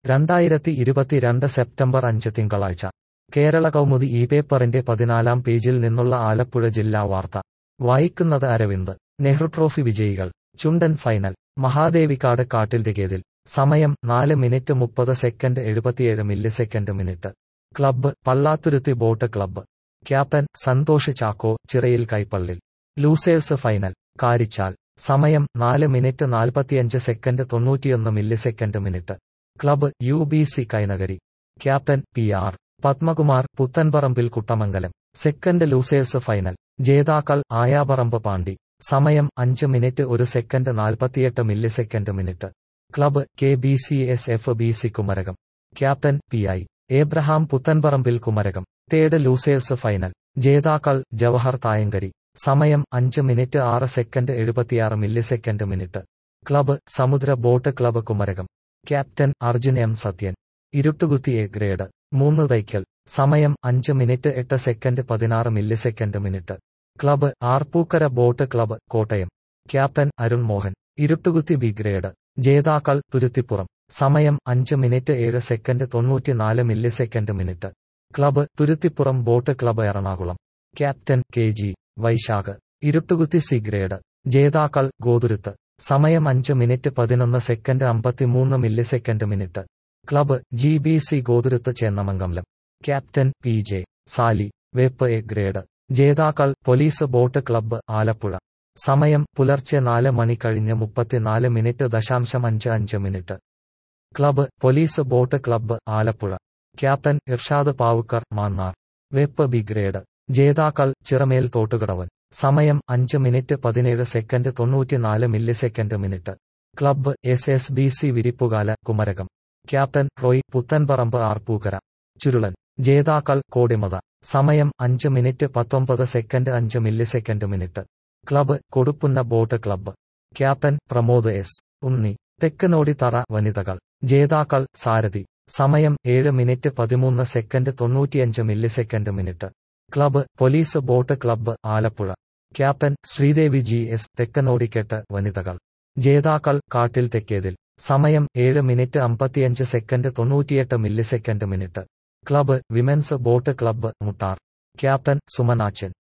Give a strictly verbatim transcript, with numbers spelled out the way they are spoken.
രണ്ടായിരത്തി ഇരുപത്തിരണ്ട് സെപ്റ്റംബർ അഞ്ച് തിങ്കളാഴ്ച കേരള കൗമുദി ഈ പേപ്പറിന്റെ പതിനാലാം പേജിൽ നിന്നുള്ള ആലപ്പുഴ ജില്ലാ വാർത്ത വായിക്കുന്നത് അരവിന്ദ്. നെഹ്റു ട്രോഫി വിജയികൾ ചുണ്ടൻ ഫൈനൽ മഹാദേവിക്കാട് കാട്ടിൽ തികേതിൽ സമയം നാല് മിനിറ്റ് മുപ്പത് സെക്കൻഡ് എഴുപത്തിയേഴ് millisecond minute. Club Pallathuruthy boat club. Captain Santhosh Chacko, Chirayil Kaippallil. Losers final Karichal സമയം നാല് മിനിറ്റ് നാൽപ്പത്തിയഞ്ച് സെക്കൻഡ് തൊണ്ണൂറ്റിയൊന്ന് millisecond minute. Club U B C Kainakary. Captain P R Padmakumar, Puthenparambil Kuttamangalam. Second losers final ജേതാക്കൾ ആയാപറമ്പ് പാണ്ടി. സമയം അഞ്ച് മിനിറ്റ് ഒരു സെക്കൻഡ് നാൽപ്പത്തിയെട്ട് millisecond minute. Club K B C S F B C Kumarakom. Captain P I Abraham, Puthenparambil Kumarakom. Third losers final ജേതാക്കൾ ജവഹർ തായങ്കരി. സമയം അഞ്ച് minute ആറ് second എഴുപത്തിയാറ് millisecond minute. Club Samudra boat club Kumarakom. Captain Arjun M Sathyan. Iruttukuthi A grade മൂന്ന് തൈക്കൽ. സമയം അഞ്ച് മിനിറ്റ് എട്ട് സെക്കൻഡ് പതിനാറ് millisecond minute. Club Arpookara boat club Kottayam. Captain Arun Mohan. Iruttukuthi B grade ജേതാക്കൾ തുരുത്തിപ്പുറം. സമയം അഞ്ച് മിനിറ്റ് ഏഴ് സെക്കൻഡ് തൊണ്ണൂറ്റിനാല് millisecond minute. Club Thuruthipuram boat club Ernakulam. Captain K G Vaishakh. Iruttukuthi C grade ജേതാക്കൾ ഗോതുരുത്ത്. സമയം അഞ്ച് മിനിറ്റ് പതിനൊന്ന് സെക്കൻഡ് അമ്പത്തിമൂന്ന് millisecond minute. Club G B C Gothuruth Chendamangalam. Captain P J Sali. Veppu A grade ജേതാക്കൾ പോലീസ് ബോട്ട് ക്ലബ്ബ് ആലപ്പുഴ. സമയം പുലർച്ചെ നാല് മണി കഴിഞ്ഞ് മുപ്പത്തിനാല് മിനിറ്റ് ദശാംശം അഞ്ച് അഞ്ച് minute. Club police boat club Alappuzha. Captain Irshad Pavukkar Mannar. Veppu B grade ജേതാക്കൾ ചിറമേൽ തോട്ടുകടവൻ. സമയം അഞ്ച് മിനിറ്റ് പതിനേഴ് സെക്കൻഡ് തൊണ്ണൂറ്റിനാല് millisecond minute. Club S S B C Viruppukala Kumarakom. Captain Roy, Puthenparambu Arpookara. Churulan ജേതാക്കൾ കോടിമത. സമയം അഞ്ച് മിനിറ്റ് പത്തൊമ്പത് സെക്കൻഡ് അഞ്ച് millisecond minute. Club Koduppunna boat club. Captain Pramod S Unni. Thekkanodi തറ വനിതകൾ. ജേതാക്കൾ സാരഥി. സമയം ഏഴ് മിനിറ്റ് പതിമൂന്ന് സെക്കൻഡ് തൊണ്ണൂറ്റിയഞ്ച് millisecond minute. Club police boat club Alappuzha. Captain Sreedevi G S. തെക്കനോടിക്കെട്ട് വനിതകൾ. ജേതാക്കൾ കാട്ടിൽ തെക്കേതിൽ. സമയം ഏഴ് മിനിറ്റ് അമ്പത്തിയഞ്ച് സെക്കൻഡ് തൊണ്ണൂറ്റിയെട്ട് millisecond minute. Club women's boat club Muttar. Captain സുമനാച്ചൻ.